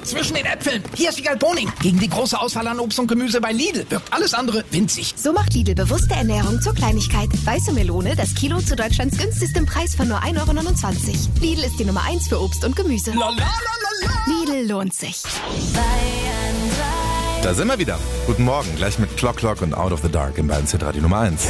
zwischen den Äpfeln. Hier ist Wiegald Boning. Gegen die große Auswahl an Obst und Gemüse bei Lidl wirkt alles andere winzig. So macht Lidl bewusste Ernährung zur Kleinigkeit. Weiße Melone, das Kilo zu Deutschlands günstigstem Preis von nur 1,29 €. Lidl ist die Nummer 1 für Obst und Gemüse. Lidl lohnt sich. Da sind wir wieder. Guten Morgen, gleich mit Clock Clock und Out of the Dark im Bayern Radio Nummer 1.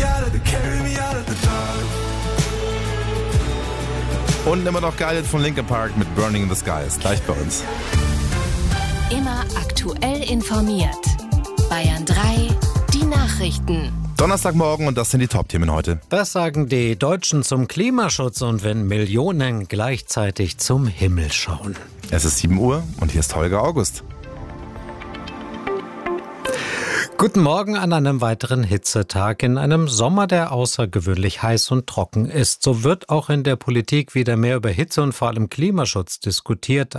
Und immer noch geil jetzt von Linkin Park mit Burning in the Skies. Gleich bei uns. Immer aktuell informiert. Bayern 3, die Nachrichten. Donnerstagmorgen und das sind die Top-Themen heute. Das sagen die Deutschen zum Klimaschutz und wenn Millionen gleichzeitig zum Himmel schauen. Es ist 7 Uhr und hier ist Holger August. Guten Morgen an einem weiteren Hitzetag in einem Sommer, der außergewöhnlich heiß und trocken ist. So wird auch in der Politik wieder mehr über Hitze und vor allem Klimaschutz diskutiert.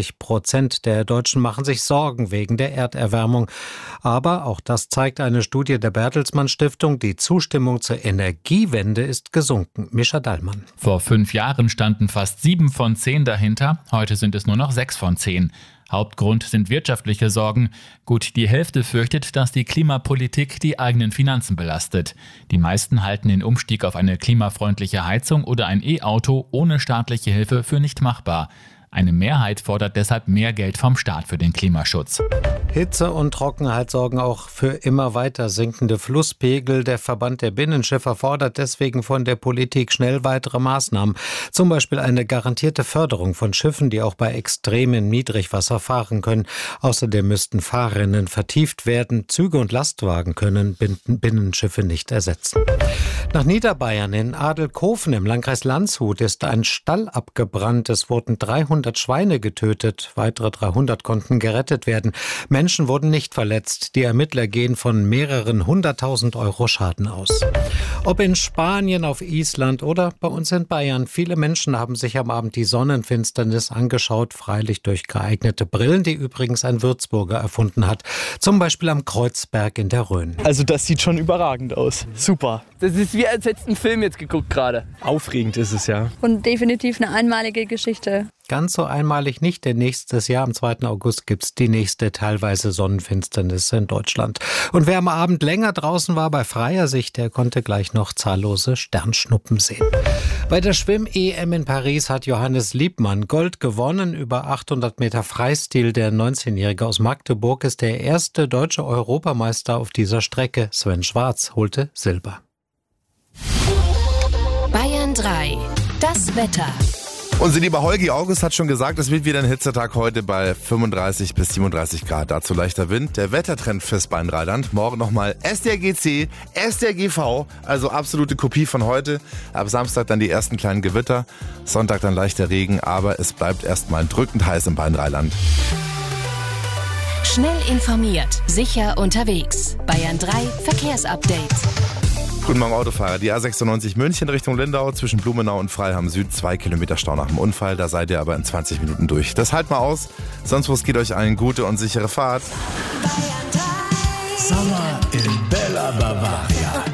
80% der Deutschen machen sich Sorgen wegen der Erderwärmung. Aber auch das zeigt eine Studie der Bertelsmann Stiftung. Die Zustimmung zur Energiewende ist gesunken. Mischa Dallmann. Vor 5 Jahren standen fast 7 von 10 dahinter. Heute sind es nur noch 6 von 10. Hauptgrund sind wirtschaftliche Sorgen. Gut die Hälfte fürchtet, dass die Klimapolitik die eigenen Finanzen belastet. Die meisten halten den Umstieg auf eine klimafreundliche Heizung oder ein E-Auto ohne staatliche Hilfe für nicht machbar. Eine Mehrheit fordert deshalb mehr Geld vom Staat für den Klimaschutz. Hitze und Trockenheit sorgen auch für immer weiter sinkende Flusspegel. Der Verband der Binnenschiffer fordert deswegen von der Politik schnell weitere Maßnahmen. Zum Beispiel eine garantierte Förderung von Schiffen, die auch bei extremem Niedrigwasser fahren können. Außerdem müssten Fahrrinnen vertieft werden. Züge und Lastwagen können Binnenschiffe nicht ersetzen. Nach Niederbayern in Adelkofen im Landkreis Landshut ist ein Stall abgebrannt. Es wurden 300 Schweine getötet. Weitere 300 konnten gerettet werden. Menschen wurden nicht verletzt. Die Ermittler gehen von mehreren 100.000 € Schaden aus. Ob in Spanien, auf Island oder bei uns in Bayern, viele Menschen haben sich am Abend die Sonnenfinsternis angeschaut, freilich durch geeignete Brillen, die übrigens ein Würzburger erfunden hat. Zum Beispiel am Kreuzberg in der Rhön. Also das sieht schon überragend aus. Super. Das ist wie als hättest du einen Film jetzt geguckt gerade. Aufregend ist es, ja. Und definitiv eine einmalige Geschichte. Ganz so einmalig nicht, denn nächstes Jahr, am 2. August, gibt es die nächste teilweise Sonnenfinsternis in Deutschland. Und wer am Abend länger draußen war bei freier Sicht, der konnte gleich noch zahllose Sternschnuppen sehen. Bei der Schwimm-EM in Paris hat Johannes Liebmann Gold gewonnen. Über 800 Meter Freistil. Der 19-Jährige aus Magdeburg ist der erste deutsche Europameister auf dieser Strecke. Sven Schwarz holte Silber. Bayern 3, das Wetter. Unser lieber Holgi August hat schon gesagt, es wird wieder ein Hitzetag heute bei 35 bis 37 Grad. Dazu leichter Wind. Der Wettertrend fürs Bayern-Rheinland. Morgen nochmal SDRGC, SDRGV, also absolute Kopie von heute. Ab Samstag dann die ersten kleinen Gewitter. Sonntag dann leichter Regen, aber es bleibt erstmal drückend heiß im Bayern-Rheinland. Schnell informiert, sicher unterwegs. Bayern 3 Verkehrsupdate. Guten Morgen Autofahrer. Die A96 München Richtung Lindau zwischen Blumenau und Freiham Süd. 2 Kilometer Stau nach dem Unfall. Da seid ihr aber in 20 Minuten durch. Das halt mal aus. Sonst was geht euch eine gute und sichere Fahrt. Sommer in Bella Bavaria.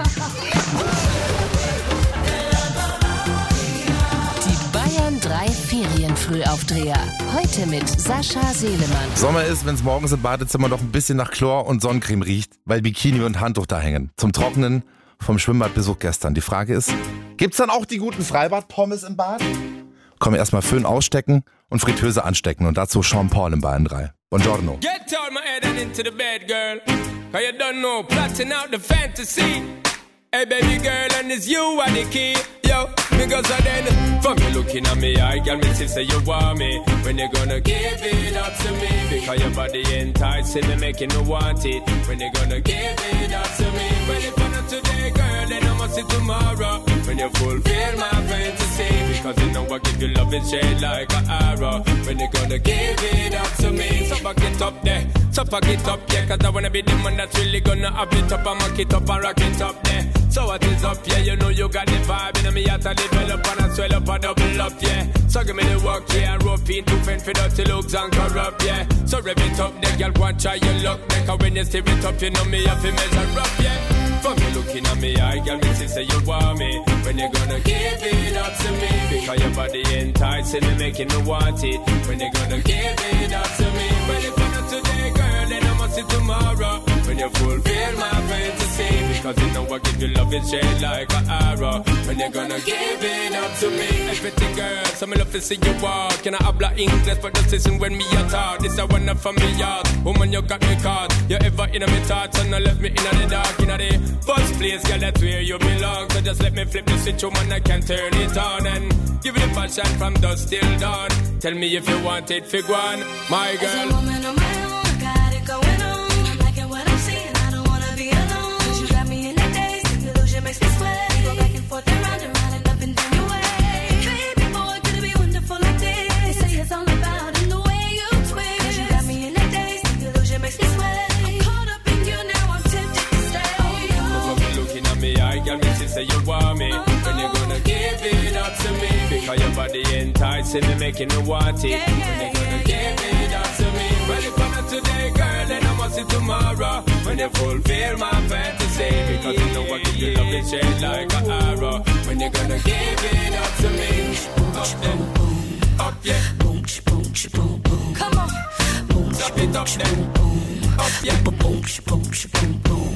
Die Bayern 3 Ferienfrühaufdreher. Heute mit Sascha Selemann. Sommer ist, wenn es morgens im Badezimmer noch ein bisschen nach Chlor und Sonnencreme riecht, weil Bikini und Handtuch da hängen. Zum Trocknen vom Schwimmbadbesuch gestern. Die Frage ist, gibt's dann auch die guten Freibad-Pommes im Bad? Komm, erstmal Föhn ausstecken und Fritteuse anstecken und dazu Sean Paul im Bayern 3. Buongiorno. Get out my head and into the bed, girl. Cause you don't know, plotting out the fantasy. Hey baby girl, and it's you are the key. Yo, because I then, from you looking at me, I can me say you want me. When you gonna give it up to me? Because your body enticing me, making me want it. When you gonna give it up to me? Well, if I'm not today, girl, then I must see tomorrow. When you fulfill my fantasy, because you know I give you love and shade like an arrow. When you gonna give it up to me? So back it up there, so pack it up, yeah. Cause I wanna be the man that's really gonna have it up and mock it up and rock it up there. So what is up, yeah, you know you got the vibe. And me out to develop and I swell up and double up, yeah. So give me the work, yeah, and rope in to fend for dirty looks and corrupt, yeah. So rev it up, there, girl, go and try your luck. Cause when you steer it up, you know me have to measure up, yeah. From you looking at me, I can me say you want me. When you gonna give it up to me? Because your body enticing me, making me want it. When you gonna give it up to me? Well, if not today, girl, then I must see tomorrow. When you fulfill my fantasy, because you know I give you love and shade like an arrow. When you gonna give it up to me? Everything, girl, so me love to see you walk. Can I habla English, but just listen when me a talk. This a one up from me yard. Woman, you got me caught. You ever in my thoughts and I left me in the dark. In the first place, girl, that's where you belong. So just let me flip the switch, woman, I can turn it on. And give it a passion from dusk till dawn. Tell me if you want it, fig one, my girl. As a woman on my own, I got it going on. I'm liking what I'm seeing, I don't wanna be alone. Cause you got me in the days, the illusion makes me sweat. We go back and forth and round and up and down your way. Baby boy, could it be wonderful like this? They say it's all about in the way you twist. Cause you got me in the days, the illusion makes me sweat. I'm caught up in you now, I'm tempted to stay. When you looking at me, I can me say you want me. When you gonna give it up to me? Because your body enticing me, making me want it. When you gonna give it up to me? Well, if I'm not today, girl, then I must see tomorrow. When you fulfill my fantasy, because you know I give you love and shade like an arrow. When you gonna give it up to me? Up then, up yeah. Boom, boom, boom, boom. Come on. Boom, stop it up then. Up yeah. Boom, boom, boom.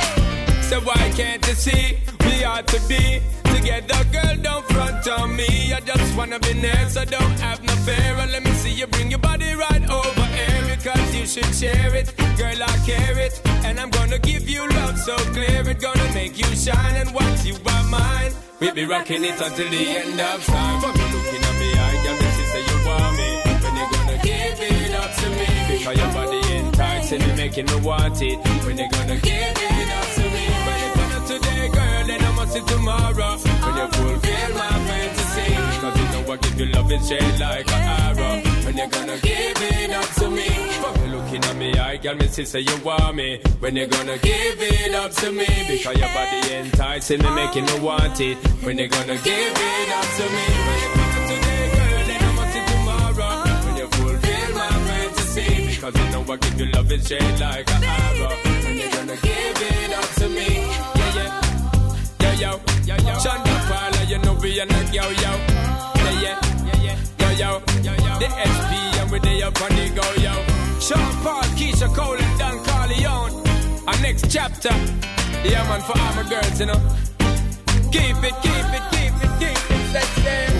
So why can't you see we ought to be together, girl, don't front on me. I just wanna be near, so don't have no fear. And let me see you bring your body right over here. Because you should share it, girl, I care it. And I'm gonna give you love so clear. It's gonna make you shine, and once you are mine, we'll be rocking it until the end of time. But you looking at me, I can see say you want me. When you gonna give it up to me? Because your body enticing me, making me want it. When you gonna give it up to me? Today, girl, then I must see tomorrow. When you fulfill my fantasy, because you know I give you love and shade like an arrow. When you gonna give it up to me? From you looking at me, I can me say you want me. When you gonna give it up to me? Because your body enticing me, making me want it. When you gonna give it up to me? When you come today, girl, then I must see tomorrow. When you fulfill my fantasy, because you know I give you love and shade like an arrow. When you gonna give it up to me? Yo, Shonda Paula, you know we are not yo. Yo, the SP and we day up on the go, yo. Sean Paul, Keisha Cole and Don Corleone. Our next chapter, yeah man, for all my girls, you know. Keep it sexy.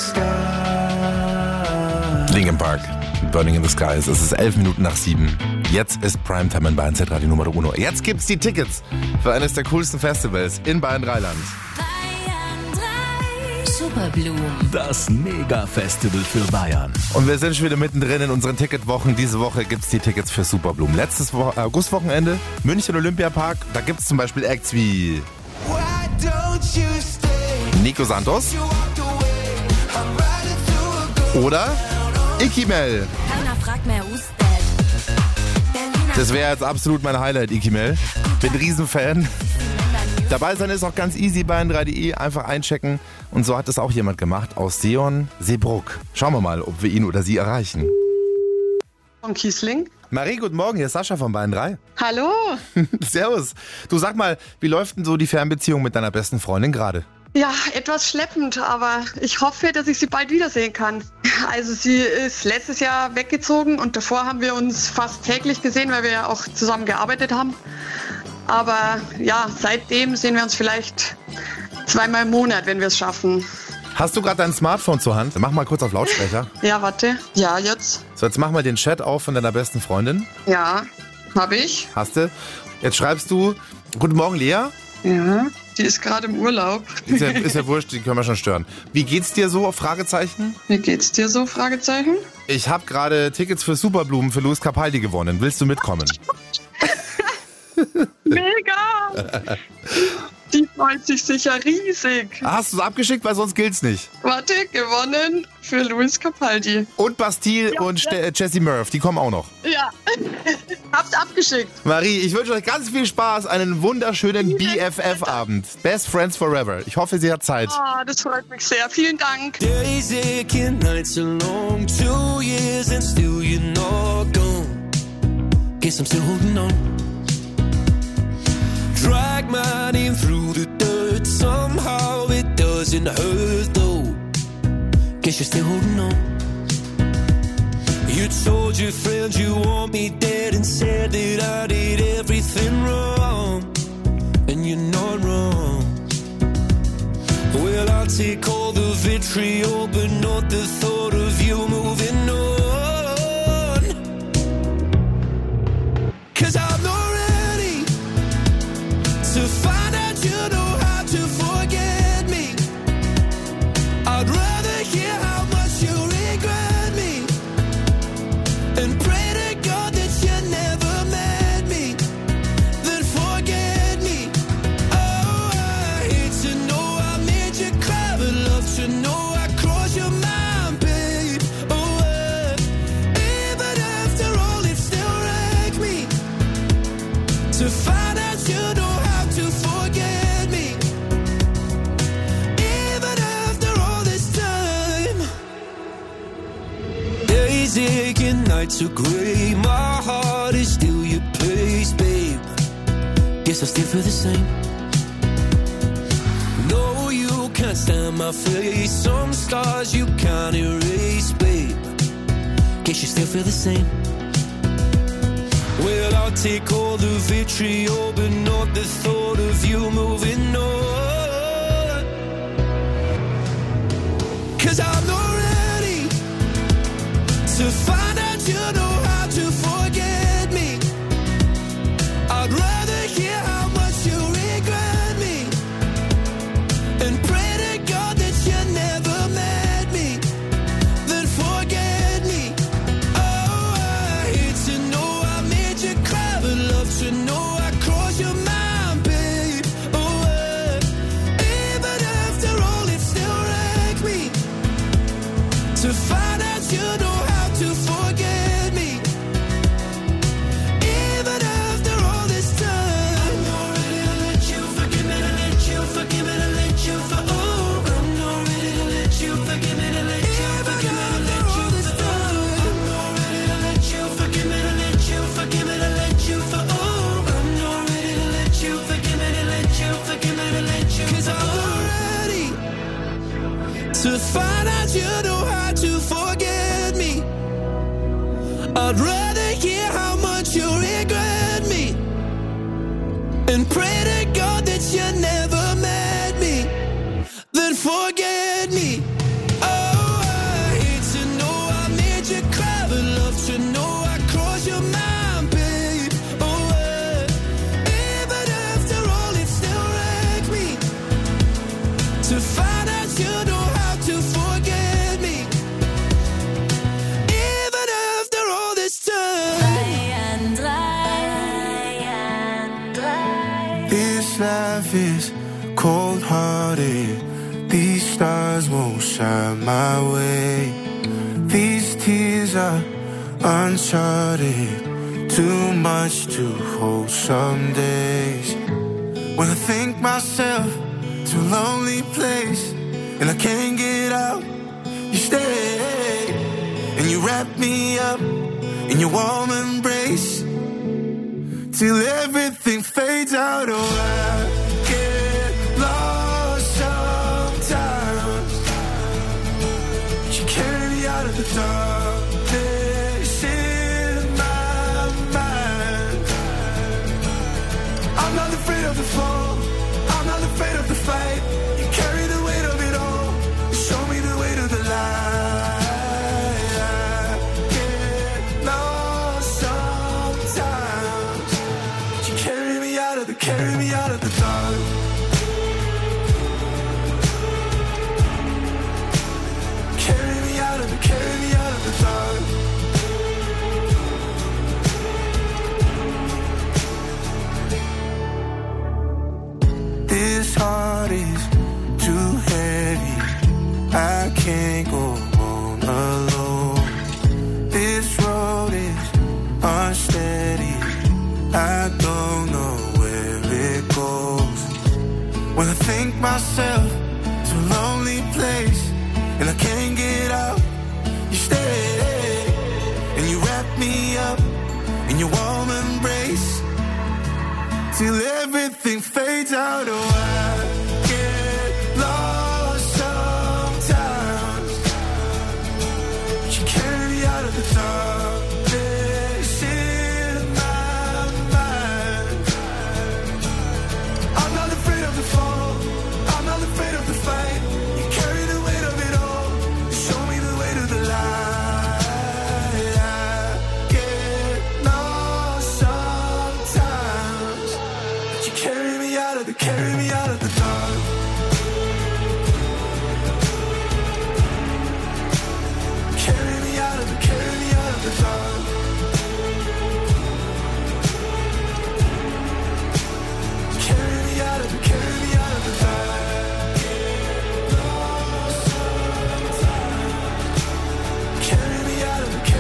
Linkin Park, Burning in the Skies. Es ist 11 Minuten nach 7. Jetzt ist Primetime in Bayern Z-Radio Nummer 1. Jetzt gibt's die Tickets für eines der coolsten Festivals in Bayern-Rheinland. Superblume. Das Mega-Festival für Bayern. Und wir sind schon wieder mittendrin in unseren Ticketwochen. Diese Woche gibt's die Tickets für Superblume. Letztes Augustwochenende, München Olympiapark. Da gibt's zum Beispiel Acts wie Nico Santos oder Ikimel. Keiner fragt mehr, who's that? Das wäre jetzt absolut mein Highlight, Ikimel. Bin ein Riesenfan. Dabei sein ist auch ganz easy, bayern3.de. Einfach einchecken. Und so hat es auch jemand gemacht aus Seeon-Seebruck. Schauen wir mal, ob wir ihn oder sie erreichen. Von Kiesling. Marie, guten Morgen. Hier ist Sascha von Bayern 3. Hallo. Servus. Du, sag mal, wie läuft denn so die Fernbeziehung mit deiner besten Freundin gerade? Ja, etwas schleppend, aber ich hoffe, dass ich sie bald wiedersehen kann. Also sie ist letztes Jahr weggezogen und davor haben wir uns fast täglich gesehen, weil wir ja auch zusammen gearbeitet haben. Aber ja, seitdem sehen wir uns vielleicht 2-mal im Monat, wenn wir es schaffen. Hast du gerade dein Smartphone zur Hand? Mach mal kurz auf Lautsprecher. Ja, warte. Ja, jetzt. So, jetzt mach mal den Chat auf von deiner besten Freundin. Ja, habe ich. Hast du? Jetzt schreibst du, guten Morgen, Lea. Ja, die ist gerade im Urlaub. Ist ja wurscht, die können wir schon stören. Wie geht's dir so? Fragezeichen. Wie geht's dir so? Fragezeichen. Ich habe gerade Tickets für Superblumen für Luis Capaldi gewonnen. Willst du mitkommen? Mega! Die freut sich sicher riesig. Hast du es abgeschickt, weil sonst gilt's nicht. Warte, gewonnen für Luis Capaldi. Und Bastille und Jessie Murph, die kommen auch noch. Ja, hab's abgeschickt. Marie, ich wünsche euch ganz viel Spaß, einen wunderschönen BFF-Abend. Best Friends Forever. Ich hoffe, sie hat Zeit. Ah, das freut mich sehr. Vielen Dank. Days aching, nights are long, 2 years and still you're not gone. Guess I'm still holding on. Drag my name through the dirt, somehow it doesn't hurt though. Guess you're still holding on. You told your friends you want me dead and said that I did everything wrong. And you're not wrong. Well, I'll take all the vitriol, but not the thought of you moving on. 'Cause I'm not ready to find out you know how to forget me. I'd rather hear how much you regret me and pray to God that you never met me, then forget me. Oh, I hate to know I made you cry, but love to know I crossed your mind, babe. Oh, even after all, it still wrecked me to find out you know how to forget me. Even after all this time. Days aching, nights are grey. My heart is still your place, babe. Guess I still feel the same. No, you can't stand my face. Some scars you can't erase, babe. Guess you still feel the same. Well, I'll take all the vitriol, but not the thought of you moving on. 'Cause I'm not ready to find out you know how to forget me. I'd rather hear how much you regret me and pray to God that you never met me, then forget me. Oh, I hate to know I made you cry, but love to know I crossed your mind, babe. Oh, even after all, it still wrecked me to find out you know how to forget me. Even after all this time, I'm not ready to let you forgive me, to let you forgive me, to let you oh, I'm not ready to let you forgive me, to let you forgive me, to let you I'm not ready to let you forgive me, to let you forgive me, to let you oh, I'm not ready to let you forgive me, to let you forgive me, to let you 'cause I'm not ready to find out you know how to forget me. I'd rather hear how much you regret me and pray to God that you never met me, then forget me. Oh, cold-hearted. These stars won't shine my way. These tears are uncharted. Too much to hold some days. When I think myself to a lonely place and I can't get out, you stay and you wrap me up in your warm embrace till everything fades out. Oh, I get lost sometimes. You carry me out of the darkness in my mind. I'm not afraid of the fall, I'm not afraid of the fight. You carry the weight of it all, you show me the way to the light. I get lost sometimes. You carry me out of the dark. Carry me out of the dark. This heart is too heavy. I can't go on alone. This road is unsteady. I don't know where it goes. When I think myself to a lonely place and I can't get out, you stay and you wrap me up in your warm embrace till everything fades out. Oh, I get lost sometimes. You carry me out of the darkness in my mind. I'm not afraid of the fall, I'm not afraid of the fight. You carry the weight of it all, you show me the way to the light. I get lost sometimes. You carry me out of the dark. Carry me out of the dark. Carry me out of the dark. Carry me out of the dark. Carry me out of the dark.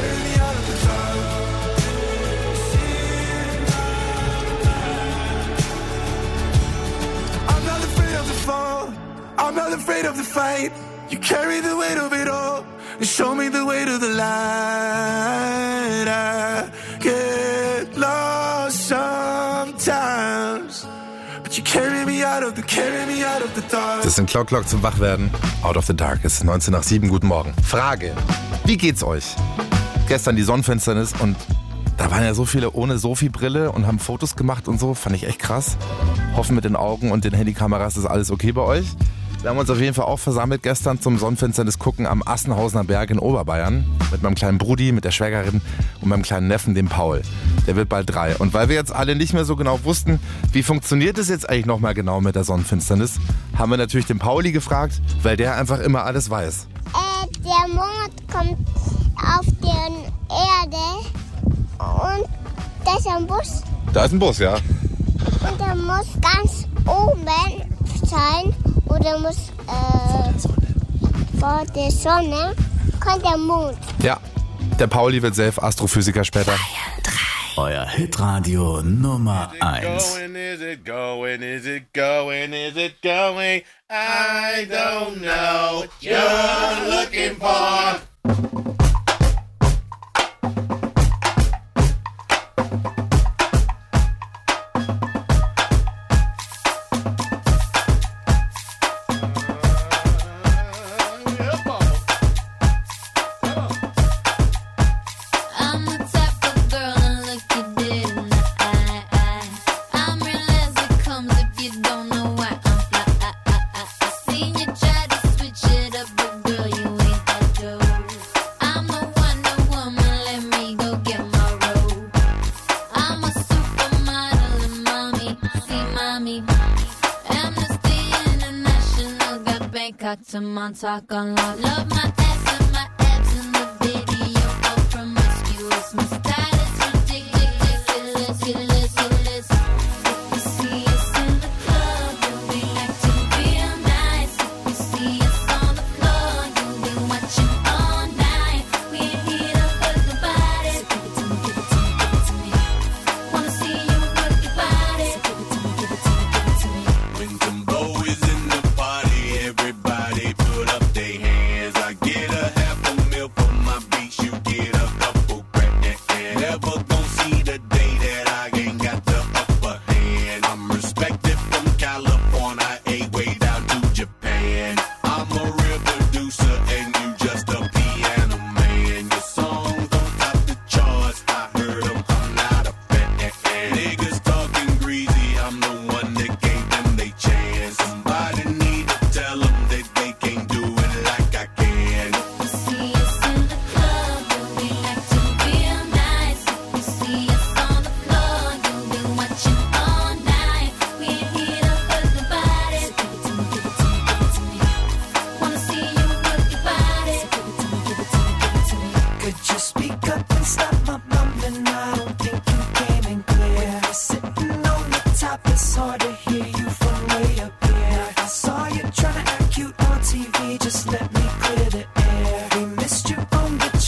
I'm not afraid of the fall, I'm not afraid of the fight. You carry the weight of it all and show me the way to the light. I get lost sometimes, but you carry me out of the dark. Das sind Clock zum Wachwerden. Out of the Dark. Es ist 19 nach 7. Guten Morgen. Frage: Wie geht's euch? Gestern die Sonnenfinsternis und da waren ja so viele ohne Sophie-Brille und haben Fotos gemacht und so. Fand ich echt krass. Hoffen mit den Augen und den Handykameras ist alles okay bei euch. Wir haben uns auf jeden Fall auch versammelt gestern zum Sonnenfinsternis gucken am Assenhausener Berg in Oberbayern. Mit meinem kleinen Brudi, mit der Schwägerin und meinem kleinen Neffen, dem Paul. Der wird bald 3. Und weil wir jetzt alle nicht mehr so genau wussten, wie funktioniert es jetzt eigentlich nochmal genau mit der Sonnenfinsternis, haben wir natürlich den Pauli gefragt, weil der einfach immer alles weiß. Der Mond kommt auf die Erde und da ist ein Bus. Da ist ein Bus, ja. Und der muss ganz oben sein oder muss vor der Sonne kommt der Mond. Ja, der Pauli wird selbst Astrophysiker später. Euer Hitradio Nummer 1. Is it going? Is it going? Is it going? I don't know what you're looking for. To Montauk on love. Love my ass and my abs in the video. So promiscuous. My style is ridiculous. If you see us in the club, you'll be acting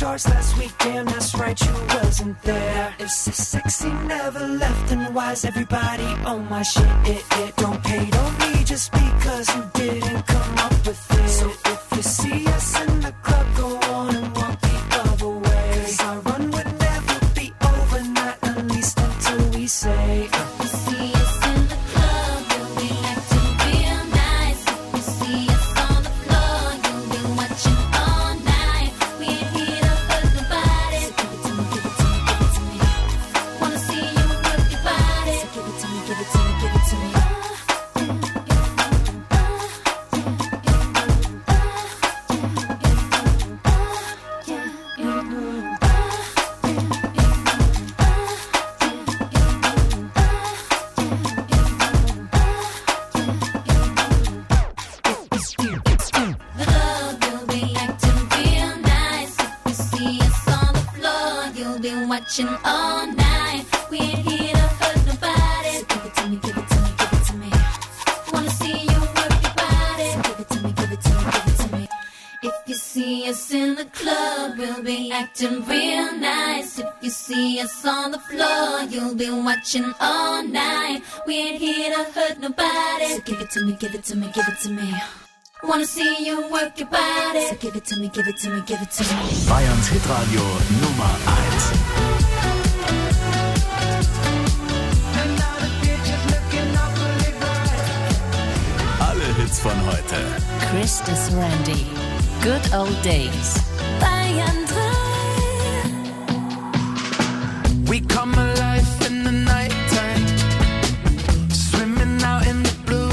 stars last weekend, that's right, you wasn't there. If so sexy never left, then why is everybody on my shit? Don't hate on me just because you didn't come up with it. So if you see us in the club, go on and walk the other way. 'Cause our run would never be over, not at least until we say See us in the club, you'll be acting real nice. If you see us on the floor, you'll be watching all night. We ain't here to hurt nobody. So give it to me, give it to me, give it to me. Wanna see you work your body. So give it to me, give it to me, give it to me. Watching all night, we ain't here to hurt nobody. So give it to me, give it to me, give it to me. Wanna see you work your body. So give it to me, give it to me, give it to me. If you see us in the club, we'll be acting real nice. If you see us on the floor, you'll be watching all night. We ain't here to hurt nobody. So give it to me, give it to me, give it to me. Wanna see you work your body. So give it to me, give it to me, give it to me. Bayerns Hitradio Nummer 1. Alle Hits von heute. Chris Randy. Good Old Days. Bayern 3. we come alive in the nighttime, swimming out in the blue.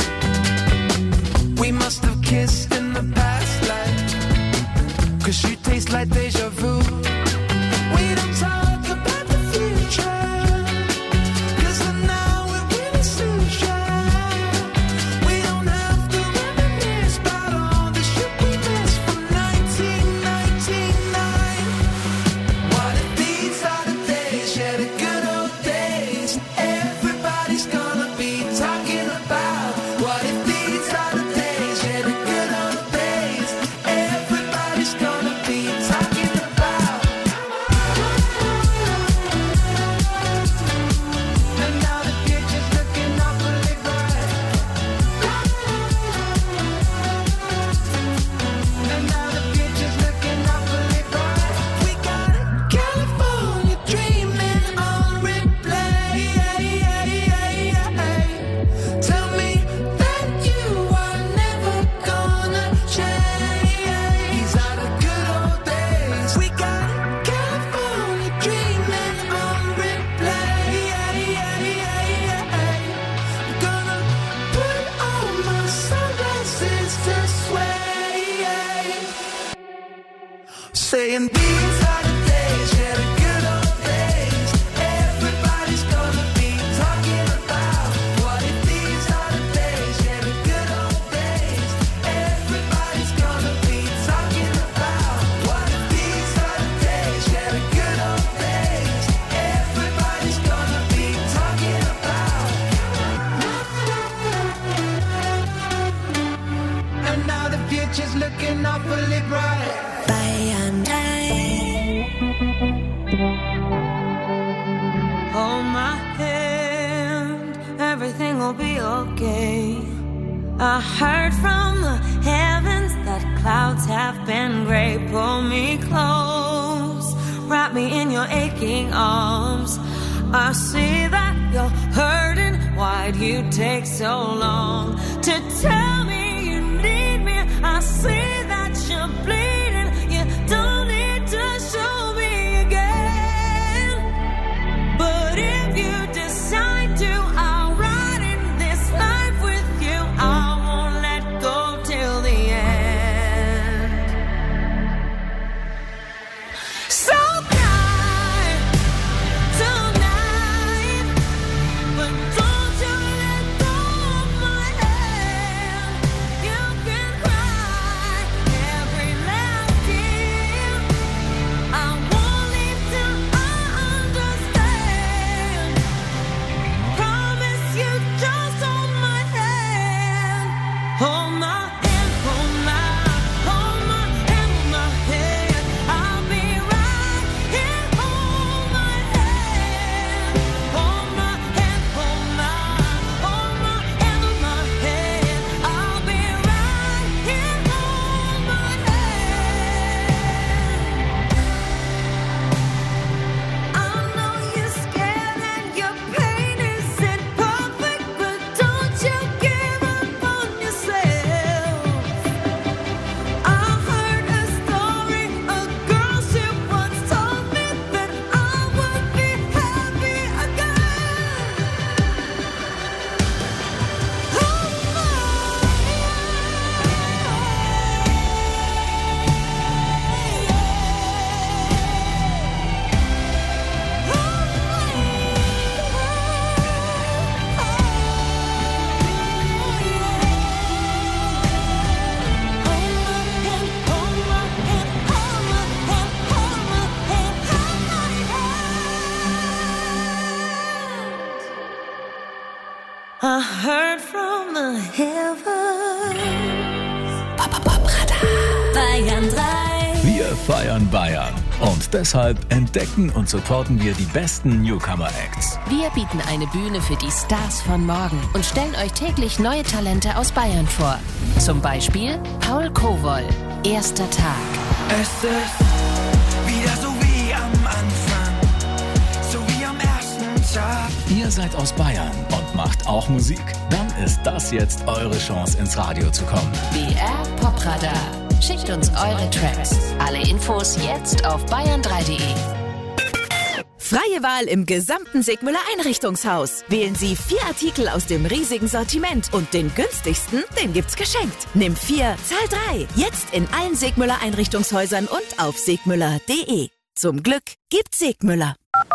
We must have kissed in the past life, 'cause you taste like deja vu. We don't talk about the future, 'cause for now it really suits ya. We don't have to reminisce about all the shit we missed from 1999. What if these are the days, yeah, the good old days, everybody's gonna be talking about? What if these are the days, yeah, the good old days, everybody's gonna be talking about? And now the future's looking awfully bright. And now the future's looking awfully bright. We got California dreaming on replay. Tell me that you are never gonna change. These are the good old days. We got California dreaming on replay. I'm gonna put on my sunglasses to sway, saying these are the days, yeah, the good old days, everybody's gonna be talking about. What if these are the days, yeah, the good old days, everybody's gonna be talking about? What if these are the days, yeah, the good old days, everybody's gonna be talking about? And now the future's looking awfully bright. Hold my hand, everything will be okay. I heard from the heavens that clouds have been gray. Pull me close, wrap me in your aching arms. I see that you're hurting, why'd you take so long to tell me you need me? I see that you're bleeding, you don't need to show me again. But if you decide to, I'll ride in this life with you. I won't let go till the end. So cry tonight, but don't you let go of my hand. You can cry every last I heard from the heavens. Bayern 3. Wir feiern Bayern. Und deshalb entdecken und supporten wir die besten Newcomer-Acts. Wir bieten eine Bühne für die Stars von morgen und stellen euch täglich neue Talente aus Bayern vor. Zum Beispiel Paul Kowoll, Erster Tag. Es ist wieder so wie am Anfang, so wie am ersten Tag. Ihr seid aus Bayern und macht auch Musik? Dann ist das jetzt eure Chance, ins Radio zu kommen. BR Popradar. Schickt uns eure Tracks. Alle Infos jetzt auf bayern3.de. Freie Wahl im gesamten Sigmüller Einrichtungshaus. Wählen Sie 4 Artikel aus dem riesigen Sortiment und den günstigsten, den gibt's geschenkt. Nimm 4, zahl 3. Jetzt in allen Sigmüller Einrichtungshäusern und auf sigmüller.de. Zum Glück gibt's Sigmüller.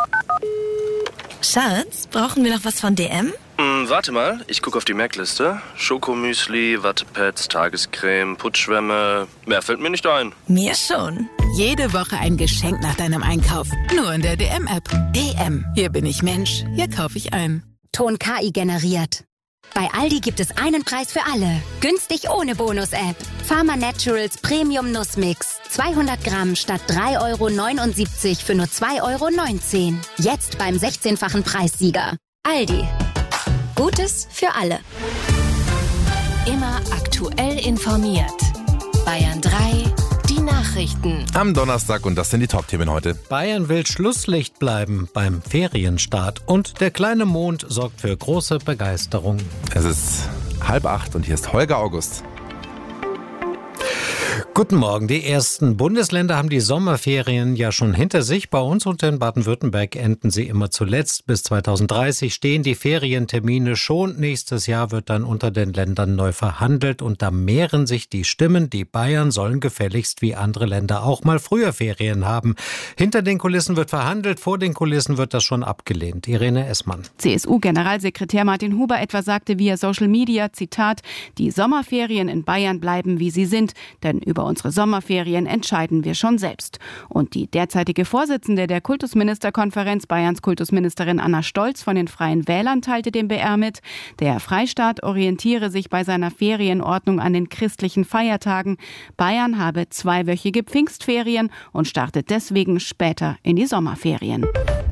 Schatz, brauchen wir noch was von DM? Warte mal, ich gucke auf die Merkliste. Schokomüsli, Wattepads, Tagescreme, Putzschwämme. Mehr fällt mir nicht ein. Mir schon. Jede Woche ein Geschenk nach deinem Einkauf. Nur in der DM-App. DM. Hier bin ich Mensch. Hier kaufe ich ein. Ton KI generiert. Bei Aldi gibt es einen Preis für alle. Günstig ohne Bonus-App. Pharma Naturals Premium Nussmix. 200 Gramm statt 3,79 € für nur 2,19 €. Jetzt beim 16-fachen Preissieger. Aldi. Gutes für alle. Immer aktuell informiert. Bayern 3, die Nachrichten. Am Donnerstag, und das sind die Top-Themen heute. Bayern will Schlusslicht bleiben beim Ferienstart. Und der kleine Mond sorgt für große Begeisterung. Es ist 7:30 und hier ist Holger August. Guten Morgen. Die ersten Bundesländer haben die Sommerferien ja schon hinter sich. Bei uns und in Baden-Württemberg enden sie immer zuletzt. Bis 2030 stehen die Ferientermine schon. Nächstes Jahr wird dann unter den Ländern neu verhandelt. Und da mehren sich die Stimmen. Die Bayern sollen gefälligst wie andere Länder auch mal früher Ferien haben. Hinter den Kulissen wird verhandelt. Vor den Kulissen wird das schon abgelehnt. Irene Essmann. CSU-Generalsekretär Martin Huber etwa sagte via Social Media, Zitat, die Sommerferien in Bayern bleiben, wie sie sind. Denn über unsere Sommerferien entscheiden wir schon selbst. Und die derzeitige Vorsitzende der Kultusministerkonferenz, Bayerns Kultusministerin Anna Stolz von den Freien Wählern, teilte dem BR mit, der Freistaat orientiere sich bei seiner Ferienordnung an den christlichen Feiertagen. Bayern habe 2-wöchige Pfingstferien und startet deswegen später in die Sommerferien.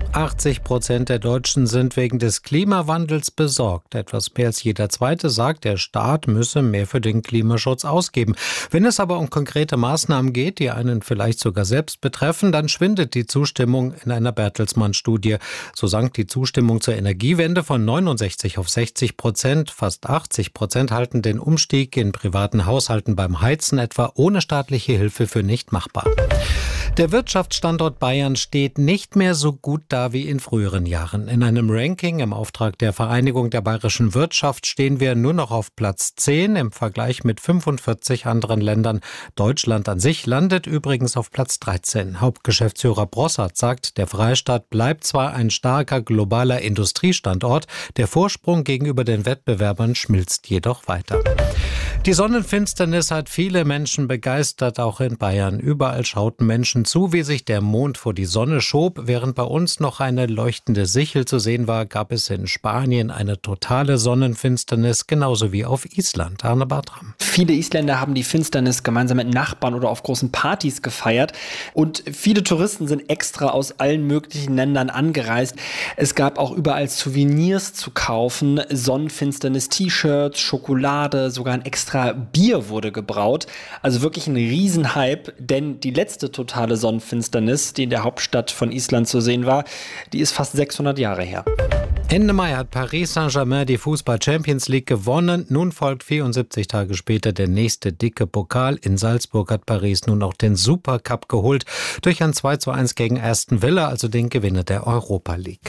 80% der Deutschen sind wegen des Klimawandels besorgt. Etwas mehr als jeder Zweite sagt, der Staat müsse mehr für den Klimaschutz ausgeben. Wenn es aber um konkrete Maßnahmen geht, die einen vielleicht sogar selbst betreffen, dann schwindet die Zustimmung in einer Bertelsmann-Studie. So sank die Zustimmung zur Energiewende von 69 auf 60%. Fast 80% halten den Umstieg in privaten Haushalten beim Heizen etwa ohne staatliche Hilfe für nicht machbar. Der Wirtschaftsstandort Bayern steht nicht mehr so gut da wie in früheren Jahren. In einem Ranking im Auftrag der Vereinigung der bayerischen Wirtschaft stehen wir nur noch auf Platz 10 im Vergleich mit 45 anderen Ländern. Deutschland an sich landet übrigens auf Platz 13. Hauptgeschäftsführer Brossart sagt, der Freistaat bleibt zwar ein starker globaler Industriestandort, der Vorsprung gegenüber den Wettbewerbern schmilzt jedoch weiter. Die Sonnenfinsternis hat viele Menschen begeistert, auch in Bayern. Überall schauten Menschen zu, wie sich der Mond vor die Sonne schob. Während bei uns noch eine leuchtende Sichel zu sehen war, gab es in Spanien eine totale Sonnenfinsternis, genauso wie auf Island. Arne Bartram. Viele Isländer haben die Finsternis gemeinsam mit Nachbarn oder auf großen Partys gefeiert. Und viele Touristen sind extra aus allen möglichen Ländern angereist. Es gab auch überall Souvenirs zu kaufen, Sonnenfinsternis-T-Shirts, Schokolade, sogar ein extra Bier wurde gebraut. Also wirklich ein Riesenhype, denn die letzte totale Sonnenfinsternis, die in der Hauptstadt von Island zu sehen war, die ist fast 600 Jahre her. Ende Mai hat Paris Saint-Germain die Fußball-Champions League gewonnen. Nun folgt 74 Tage später der nächste dicke Pokal. In Salzburg hat Paris nun auch den Supercup geholt durch ein 2:1 gegen Aston Villa, also den Gewinner der Europa League.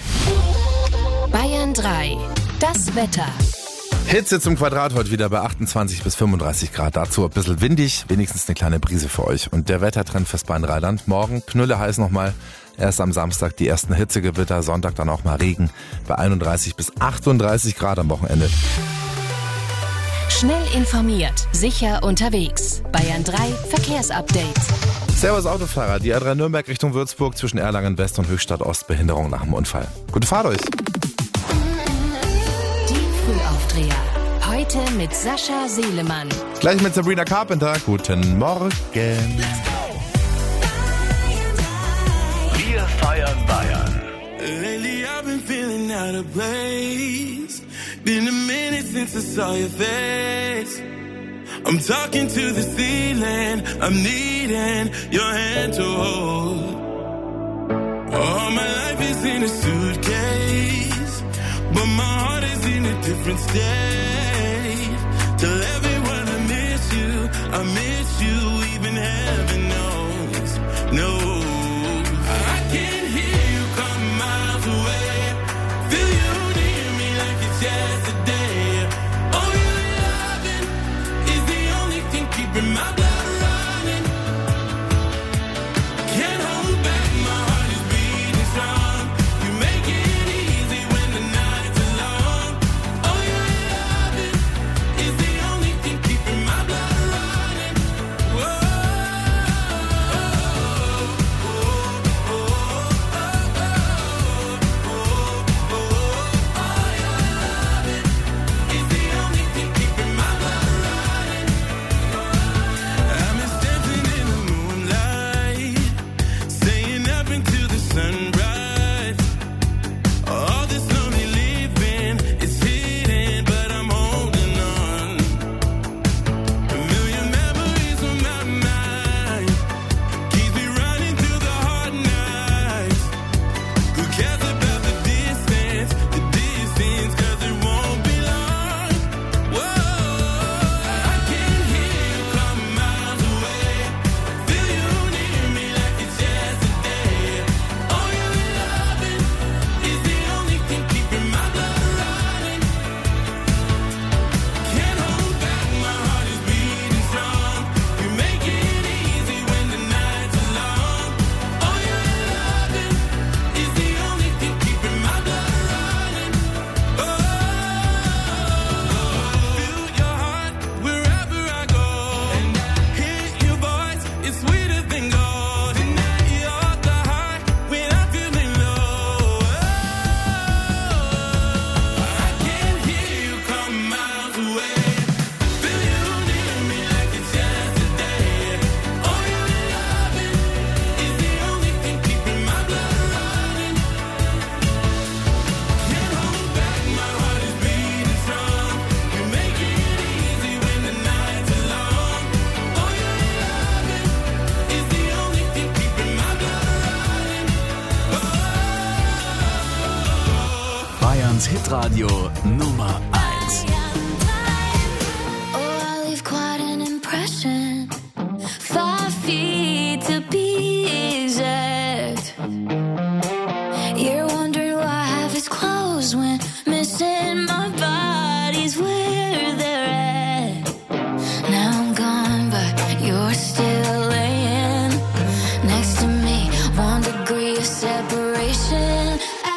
Bayern 3, das Wetter. Hitze zum Quadrat heute wieder bei 28 bis 35 Grad. Dazu ein bisschen windig, wenigstens eine kleine Brise für euch. Und der Wettertrend fürs Rheinland. Morgen Knülle heiß nochmal. Erst am Samstag die ersten Hitzegewitter, Sonntag dann auch mal Regen bei 31 bis 38 Grad am Wochenende. Schnell informiert, sicher unterwegs. Bayern 3 Verkehrsupdate. Servus Autofahrer, die A3 Nürnberg Richtung Würzburg zwischen Erlangen West und Höchstadt Ost, Behinderung nach dem Unfall. Gute Fahrt euch. Die Frühauftritte. Aufdreher. Heute mit Sascha Seelemann. Gleich mit Sabrina Carpenter. Guten Morgen. Wir feiern Bayern. Lately I've been feeling out of place. Been a minute since I saw your face. I'm talking to the ceiling. I'm needing your hand to hold. All my life is in a suitcase, but my heart is in a different state. Tell everyone I miss you, even heaven knows. No, I can hear you come miles away. Feel you near me like it's yesterday. Oh, your loving is the only thing keeping my blood running. Can't hold back, my heart is beating strong. You make it easy when the nights are long. Oh, your loving is the only thing keeping my blood running. Whoa. Bayerns Hitradio Nummer 1. Oh, I leave quite an impression. 5 feet to be exact. You're wondering why half is closed when missing my body's where they're at. Now I'm gone, but you're still laying next to me. 1 degree of separation.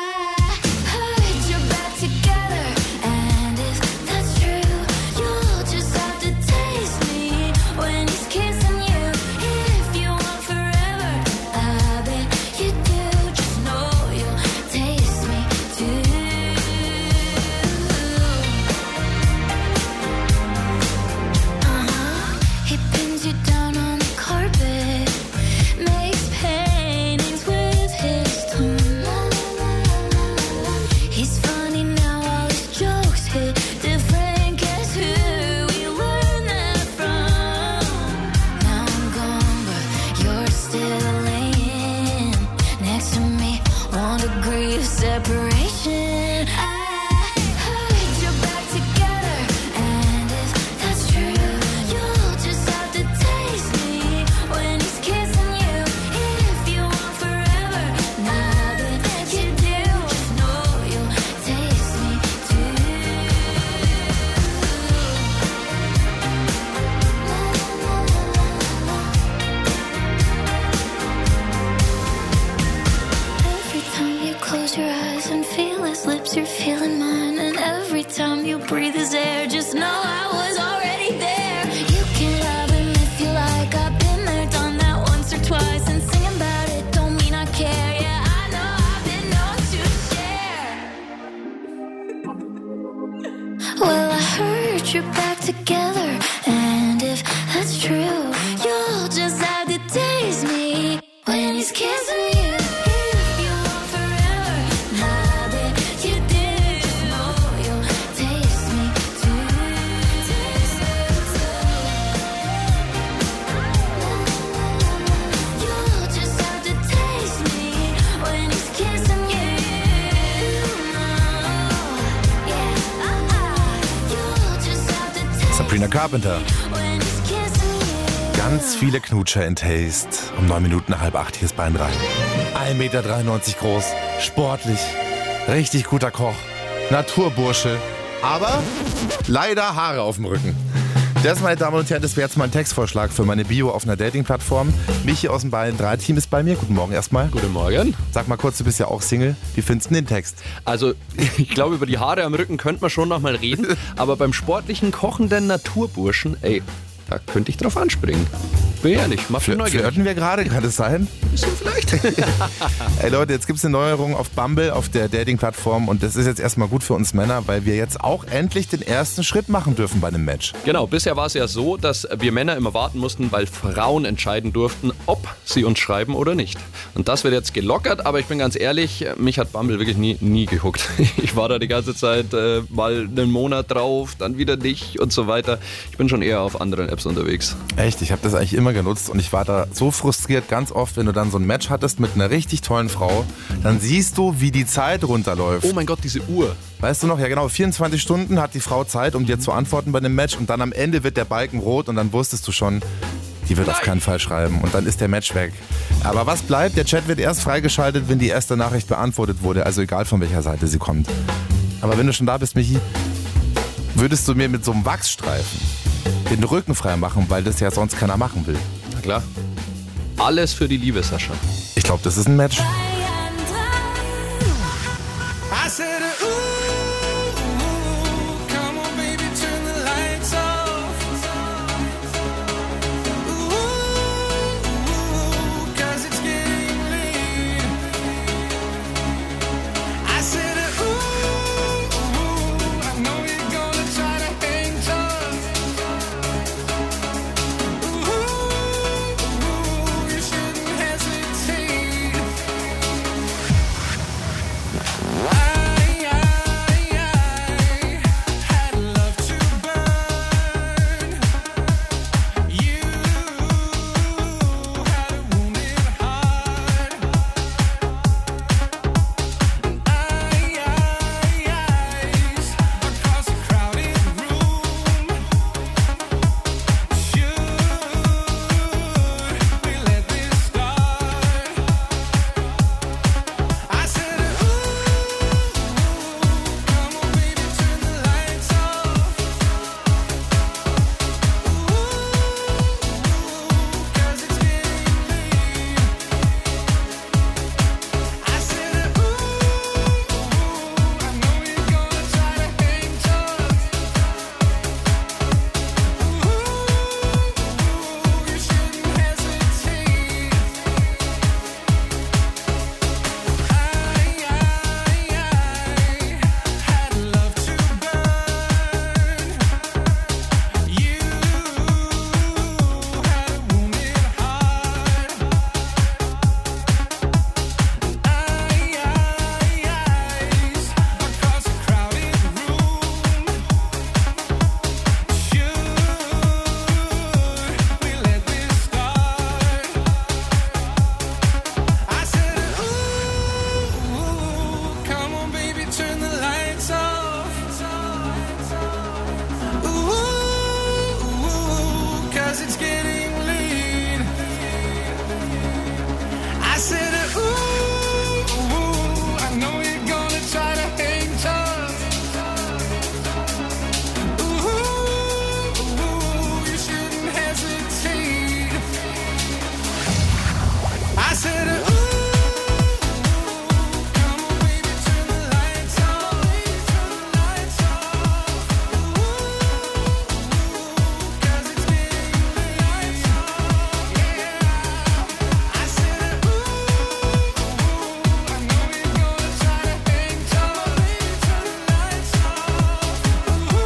Separation. I heard you're back together, and if that's true, you'll just have to taste me when he's kissing you. If you want forever, now that you do, just know you'll taste me too. Every time you close your eyes and feel his lips, you're feeling mine. And every time you breathe his air, just know I was already there. You can love him if you like. I've been there, done that once or twice. And singing about it don't mean I care. Yeah, I know I've been known to share. Well, he's kissing you. If you want forever, I bet you do. Oh, you'll taste me too. You'll just have to taste me when he's kissing you. You'll just have to taste Sabrina Carpenter. when he's kissing you. Ganz viele Knutscher in Taste. Um 9 Minuten nach 7:30 hier ist Bein rein. 1,93 Meter groß, sportlich, richtig guter Koch, Naturbursche, aber leider Haare auf dem Rücken. Das, meine Damen und Herren, das wäre jetzt mal ein Textvorschlag für meine Bio auf einer Dating-Plattform. Michi aus dem Bayern 3-Team ist bei mir. Guten Morgen erstmal. Guten Morgen. Sag mal kurz, du bist ja auch Single. Wie findest du den Text? Also, ich glaube, über die Haare am Rücken könnte man schon noch mal reden. Aber beim sportlichen, kochenden Naturburschen, ey, da könnte ich drauf anspringen. Bin ehrlich, mach mich neugierig. Flirten wir gerade? Kann das sein? Bisschen vielleicht. Ey Leute, jetzt gibt es eine Neuerung auf Bumble, auf der Dating-Plattform. Und das ist jetzt erstmal gut für uns Männer, weil wir jetzt auch endlich den ersten Schritt machen dürfen bei einem Match. Genau, bisher war es ja so, dass wir Männer immer warten mussten, weil Frauen entscheiden durften, ob sie uns schreiben oder nicht. Und das wird jetzt gelockert, aber ich bin ganz ehrlich, mich hat Bumble wirklich nie gehuckt. Ich war da die ganze Zeit mal einen Monat drauf, dann wieder nicht und so weiter. Ich bin schon eher auf anderen Apps unterwegs. Echt, ich habe das eigentlich immer genutzt und ich war da so frustriert ganz oft, wenn du dann so ein Match hattest mit einer richtig tollen Frau, dann siehst du, wie die Zeit runterläuft. Oh mein Gott, diese Uhr. Weißt du noch? Ja genau, 24 Stunden hat die Frau Zeit, um dir zu antworten bei dem Match und dann am Ende wird der Balken rot und dann wusstest du schon, die wird auf keinen Fall schreiben und dann ist der Match weg. Aber was bleibt? Der Chat wird erst freigeschaltet, wenn die erste Nachricht beantwortet wurde, also egal von welcher Seite sie kommt. Aber wenn du schon da bist, Michi, würdest du mir mit so einem Wachsstreifen den Rücken frei machen, weil das ja sonst keiner machen will? Na klar. Alles für die Liebe, Sascha. Ich glaube, das ist ein Match. I said, ooh, come on, baby, turn the lights off. Ooh, 'cause it's getting late. I said, ooh, I know you're gonna try to hang tough. Ooh, you shouldn't hesitate.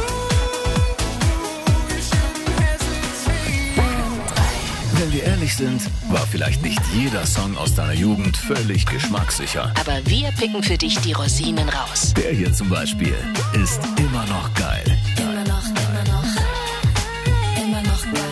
Wenn wir ehrlich sind, sind, war vielleicht nicht jeder Song aus deiner Jugend völlig geschmackssicher. Aber wir picken für dich die Rosinen raus. Der hier zum Beispiel ist immer noch geil. Immer noch, immer noch, immer noch geil.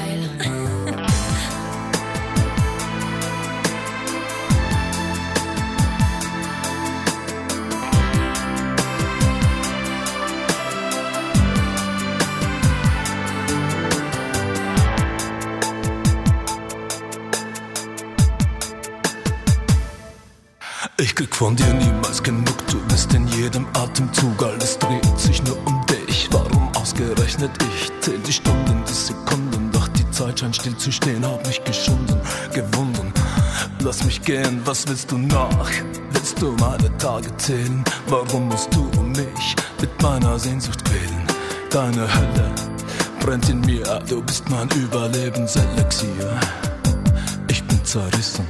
Ich krieg von dir niemals genug, du bist in jedem Atemzug, alles dreht sich nur um dich. Warum ausgerechnet ich? Zähl die Stunden, die Sekunden, doch die Zeit scheint still zu stehen, hab mich geschunden, gewunden. Lass mich gehen, was willst du noch? Willst du meine Tage zählen? Warum musst du mich mit meiner Sehnsucht quälen? Deine Hölle brennt in mir, du bist mein Überlebenselixier. Ich bin zerrissen.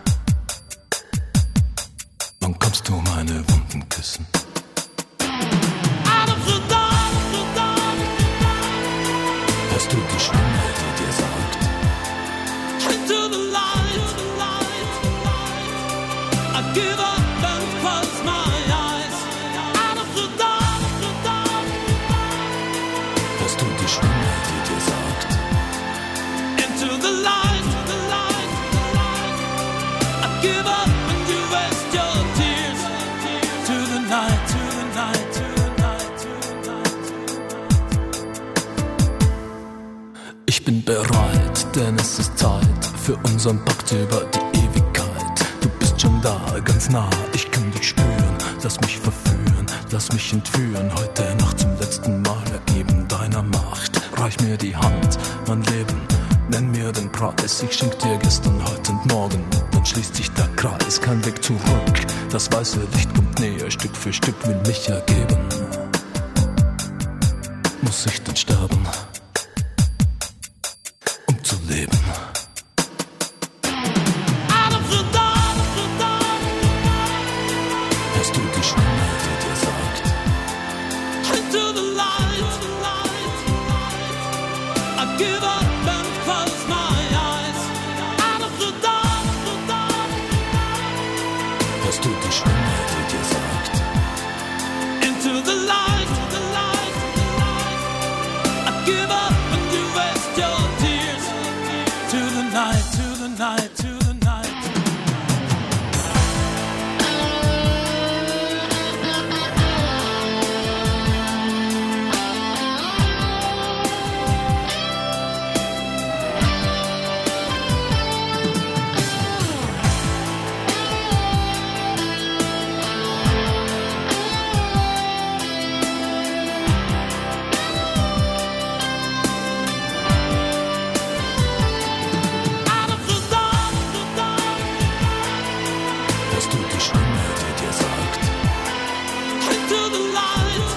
Wann kommst du meine Wunden küssen? Hörst du die Stimme, die dir sagt: Into the light, I give up and close my eyes. Out of the dark, Hörst du die Stimme, die dir sagt: into the light, I give up and you waste your tears. To the night, to the night, to the night, to the night. Ich bin bereit, denn es ist Zeit für unseren Pakt über die Ewigkeit. Du bist schon da, ganz nah, ich kann dich spüren. Lass mich verführen, lass mich entführen. Heute Nacht zum letzten Mal ergeben deiner Macht. Reich mir die Hand, mein Leben, nenn mir den Preis. Ich schenk dir gestern, heute und morgen. Dann schließt sich der Kreis, kein Weg zurück. Das weiße Licht kommt näher, Stück für Stück will mich ergeben. Muss ich denn sterben, um zu leben? Hörst du die Stimme, die dir sagt: Into the light, I give up and close my eyes. Out of the dark, Hörst du die Stimme, die dir sagt: into the light, I give up and you waste your tears. To the night, to the night, to the night. Hörst du die Stimme, die dir sagt: Into the light,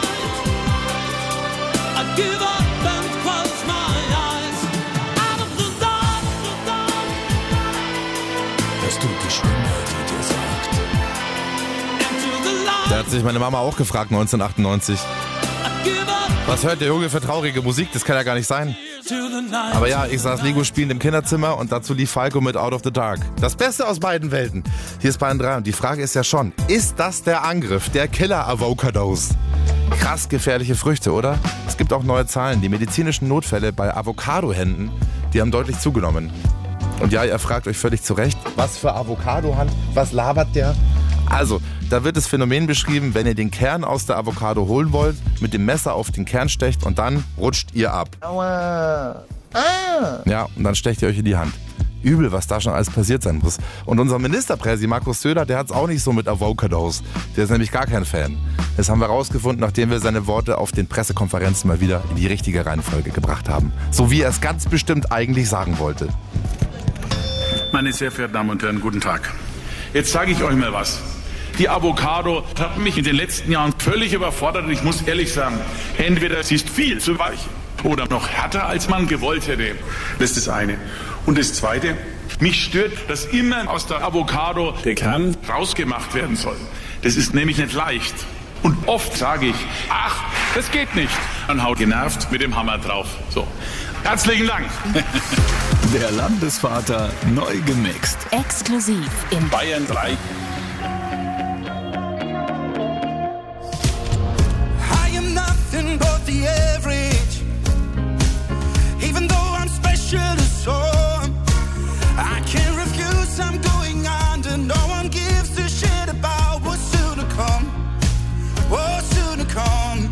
I give up and close my eyes. Out of the dark, Hörst du die Stimme, die dir sagt: into the light, Da hat sich meine Mama auch gefragt, 1998. Was hört der Junge für traurige Musik? Das kann ja gar nicht sein. to the night. Aber ja, ich saß Lego spielend im Kinderzimmer und dazu lief Falco mit Out of the Dark. Das Beste aus beiden Welten. Hier ist Bayern 3 und die Frage ist ja schon, ist das der Angriff der Killer-Avocados? Krass gefährliche Früchte, oder? Es gibt auch neue Zahlen. Die medizinischen Notfälle bei Avocado-Händen, die haben deutlich zugenommen. Und ja, ihr fragt euch völlig zu Recht, was für Avocado-Hand? Was labert der? Also, da wird das Phänomen beschrieben, wenn ihr den Kern aus der Avocado holen wollt, mit dem Messer auf den Kern stecht und dann rutscht ihr ab. Aua. Ah. Ja, und dann stecht ihr euch in die Hand. Übel, was da schon alles passiert sein muss. Und unser Ministerpräsident Markus Söder, der hat's auch nicht so mit Avocados. Der ist nämlich gar kein Fan. Das haben wir rausgefunden, nachdem wir seine Worte auf den Pressekonferenzen mal wieder in die richtige Reihenfolge gebracht haben. So wie er es ganz bestimmt eigentlich sagen wollte. Meine sehr verehrten Damen und Herren, guten Tag. Jetzt sage ich euch mal was. Die Avocado hat mich in den letzten Jahren völlig überfordert und ich muss ehrlich sagen, entweder sie ist viel zu weich oder noch härter, als man gewollt hätte. Das ist das eine. Und das zweite, mich stört, dass immer aus der Avocado der Kern rausgemacht werden soll. Das ist nämlich nicht leicht. Und oft sage ich, ach, das geht nicht. Dann haut genervt mit dem Hammer drauf. So. Herzlichen Dank. Der Landesvater neu gemixt. Exklusiv in Bayern 3. I am nothing but the average. Even though I'm special to some, I can't refuse, I'm going under. No one gives a shit about what's soon to come. What's soon to come.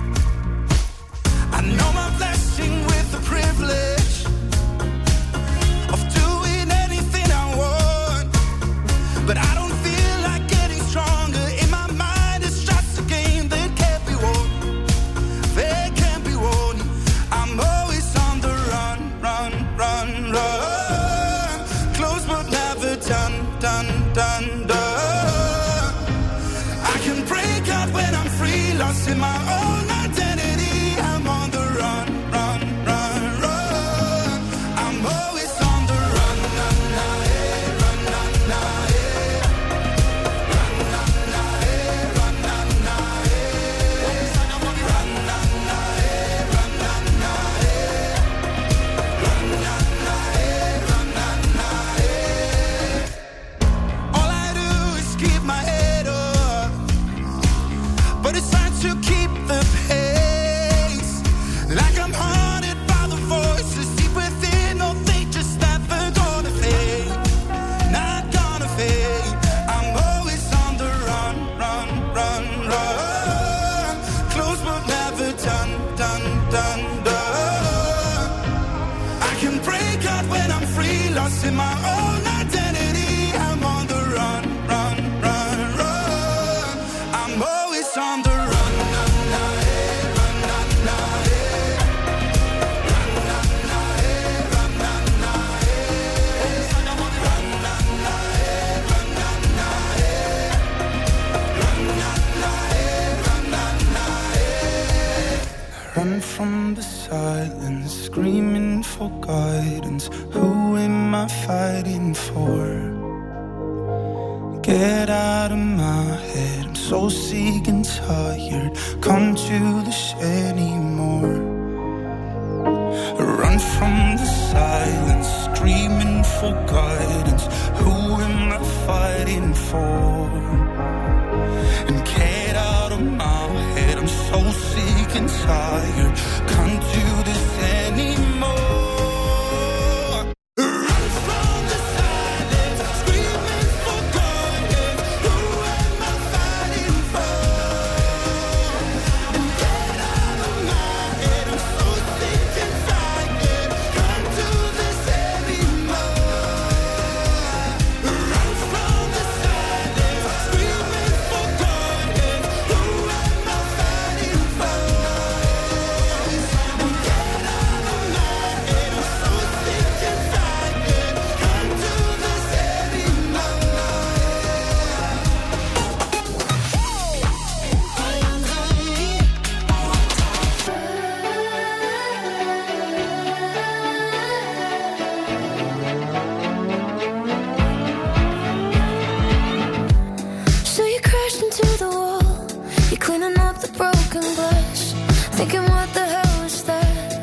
I know my blessing with the privilege of doing anything I want, but I don't feel like getting stronger. In my mind it's just a game that can't be won. That can't be won. I'm always on the run, run, run, run. Close but never done, done, done, done. I can break out when I'm free, lost in my own identity. I'm on the run, run, run, run. I'm always on the run, na, na, eh, run, na, na, eh. Run, na, na, eh, run, na, na, eh. Run, na, na, eh, run, na, na, eh. Run, na, na, eh, run, na, na, eh. All I do is keep my head up, but it's hard to keep the pace. Like I'm haunted by the voices deep within. Oh, they just never gonna fade. Not gonna fade. I'm always on the run, run, run, run. Close but never done, done, done, done. I can break out when I'm free, lost in my own identity. I'm on the run, run, run, run. I'm always on the run, na, na, eh, run, na, na, eh. Run, na, na, eh, run, na, na, eh. Run, na, na, eh, run, na, na, eh. Run, na, na, eh, run, na, na, eh. Run from the silence, screaming for guidance. Who am I fighting for? Get out of my head, I'm so sick and tired. Come to this anymore. Run from the silence, screaming for guidance. Who am I fighting for? And get out of my head, I'm so sick and tired. Can't do this anymore. Run from the silence, screaming for guidance. Who am I fighting for? And get out of my head, I'm so sick and tired. Can't do this anymore. Run from the silence, screaming for guidance. Who am I fighting for? And get out of my head, I'm so sick and tired. Can't do this anymore. So you crashed into the wall. You're cleaning up the broken glass. Thinking, what the hell was that?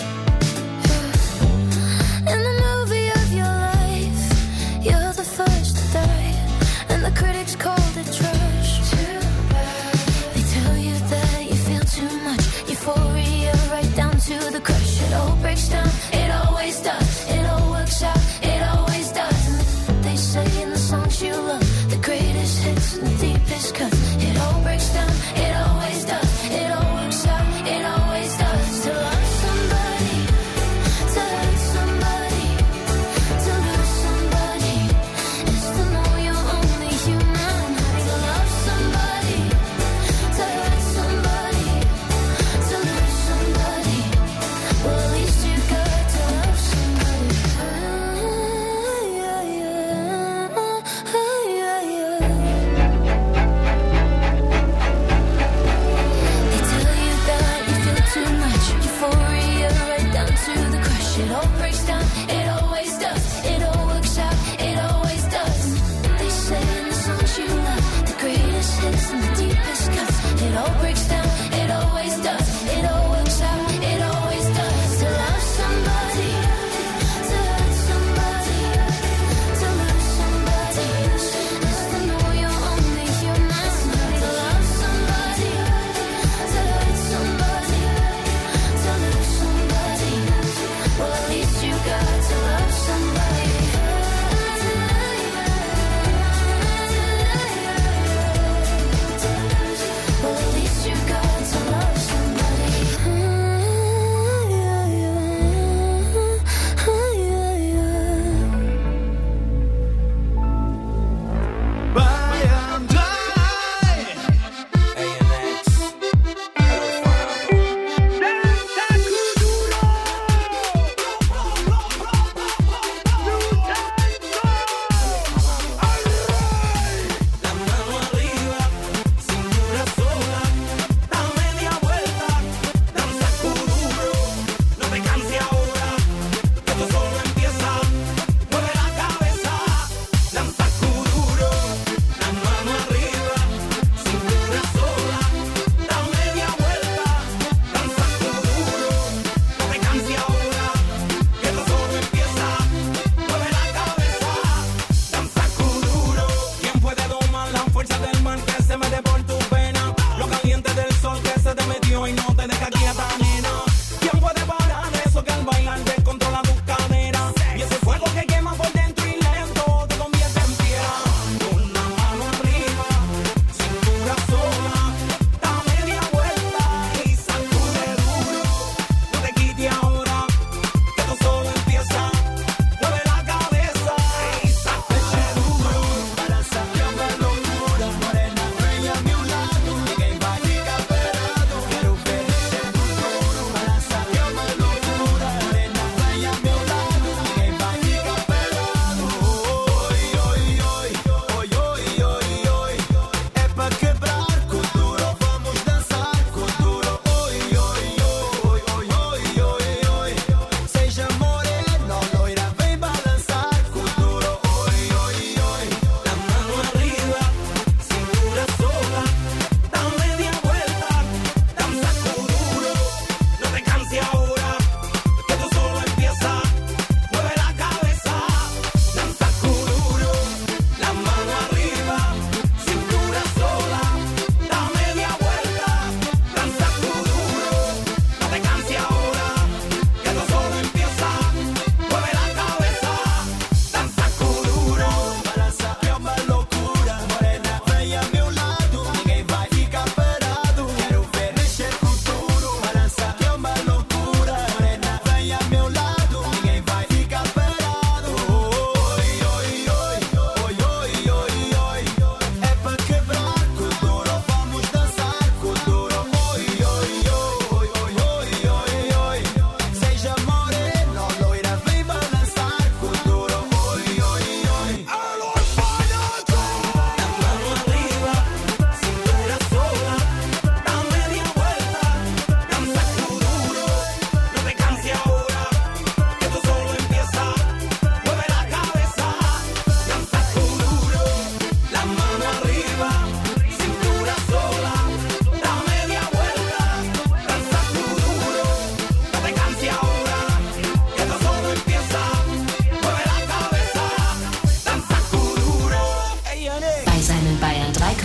Yeah. In the movie of your life, you're the first to die, and the critics called it trash. They tell you that you feel too much euphoria, right down to the crush. It all breaks down. It always does. It all works out. It always does. And they say in the songs you love, the greatest hits and the deepest cuts. It all breaks down. It always does. It all works out. It always does. To love somebody, to hurt somebody, to lose somebody, is to know you're only human. To love somebody, to hurt somebody, to lose somebody. Well, at least you got to love somebody. Yeah, yeah, yeah.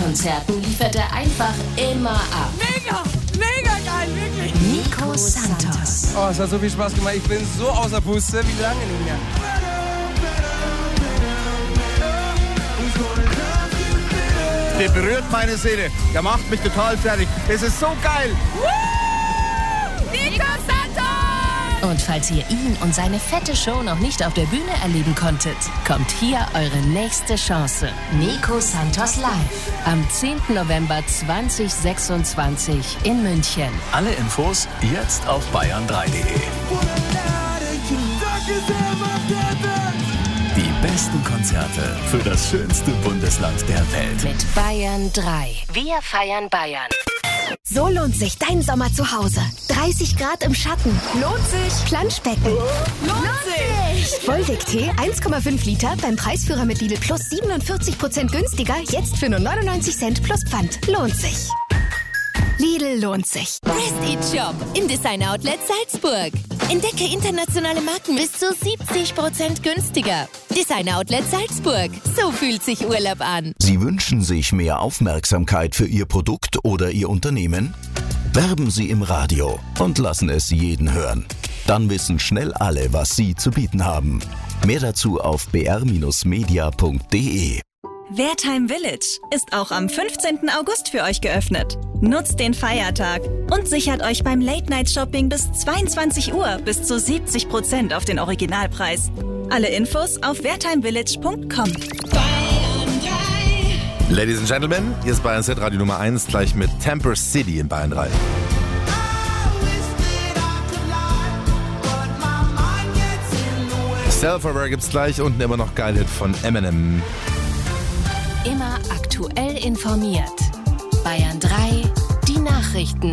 Konzerten liefert er einfach immer ab. Mega geil, wirklich. Nico Santos. Oh, es hat so viel Spaß gemacht. Ich bin so außer Puste, wie lange nicht mehr. Der berührt meine Seele. Der macht mich total fertig. Es ist so geil. Nico Santos! Und falls ihr ihn und seine fette Show noch nicht auf der Bühne erleben konntet, kommt hier eure nächste Chance. Nico Santos live am 10. November 2026 in München. Alle Infos jetzt auf bayern3.de. Die besten Konzerte für das schönste Bundesland der Welt. Mit Bayern 3. Wir feiern Bayern. So lohnt sich dein Sommer zu Hause. 30 Grad im Schatten. Lohnt sich. Planschbecken. Lohnt sich. Vollweg-Tee 1,5 Liter beim Preisführer mit Lidl Plus 47% günstiger. Jetzt für nur 99 Cent plus Pfand. Lohnt sich. Lidl lohnt sich. Prestige Shop im Designer Outlet Salzburg. Entdecke internationale Marken bis zu 70% günstiger. Designer Outlet Salzburg. So fühlt sich Urlaub an. Sie wünschen sich mehr Aufmerksamkeit für Ihr Produkt oder Ihr Unternehmen? Werben Sie im Radio und lassen es jeden hören. Dann wissen schnell alle, was Sie zu bieten haben. Mehr dazu auf br-media.de. Wertheim Village ist auch am 15. August für euch geöffnet. Nutzt den Feiertag und sichert euch beim Late-Night-Shopping bis 22 Uhr bis zu 70% auf den Originalpreis. Alle Infos auf wertheimvillage.com. Ladies and Gentlemen, hier ist Bayern Z Radio Nummer 1, gleich mit Temper City in Bayern 3. Self-Aware gibt's gleich, unten immer noch geil Hit von Eminem. Immer aktuell informiert. Bayern 3, die Nachrichten.